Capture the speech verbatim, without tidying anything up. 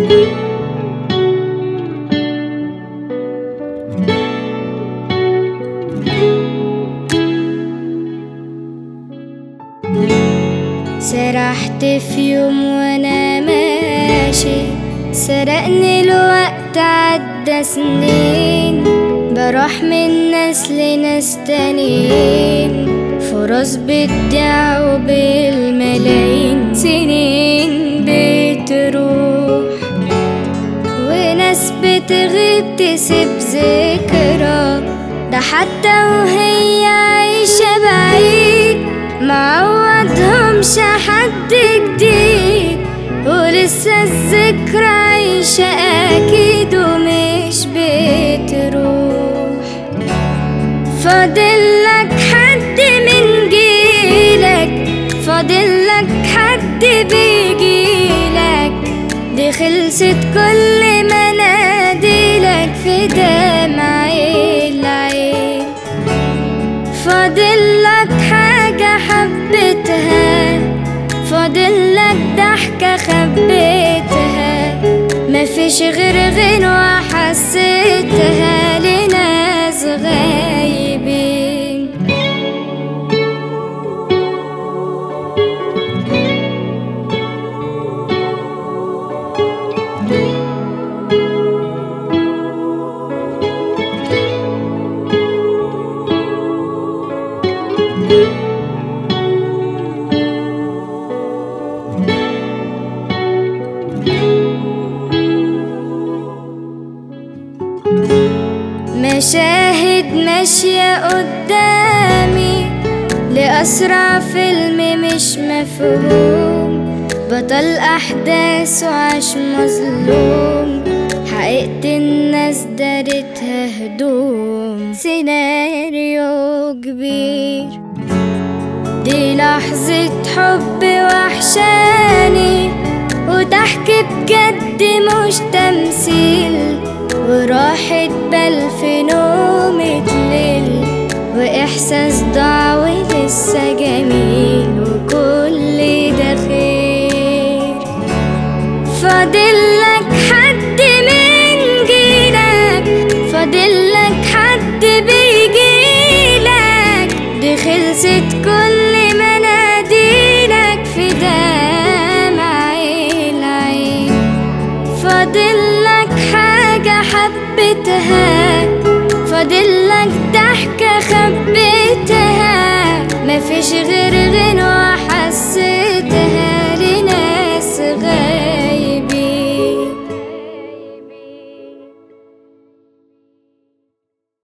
سرحت في يوم وانا ماشي، سرقني الوقت عدى سنين، بروح من ناس لناس تانيين، فرص بتضيع وبالملايين، سنين بتروح وناس بتغيب تسيب ذكرى، ده حتى وهي عايشة بعيد معوضهمش حد جديد، ولسه الذكرى عايشة أكيد ومش بتروح. فاضلك حد من جيلك، فاضلك حد بيجيلك، دي خلصت كل مناديلك في دمع العين. فاضلك حاجة حبيتها، فاضلك ضحكة خبيتها، مفيش غير غنوة حسيتها لناس غايبين. مشاهد ماشية قدامي لأسرع فيلم مش مفهوم، بطل أحداث وعاش مظلوم، حقيقة الناس دارتها هدوم، سيناريو كبير. دي لحظة حب وحشاني وضحك بجد مش تمثيل، وراحة بال في نومة ليل، وإحساس ضاع ولسه جميل، وكل ده خير. فاضلك حد من جيلك، فاضلك حد بيجيلك، دي خلصت كل مناديلك في دمع العين. فاضلك حاجة حبيتها، فاضلك ضحكة خبيتها، مفيش غير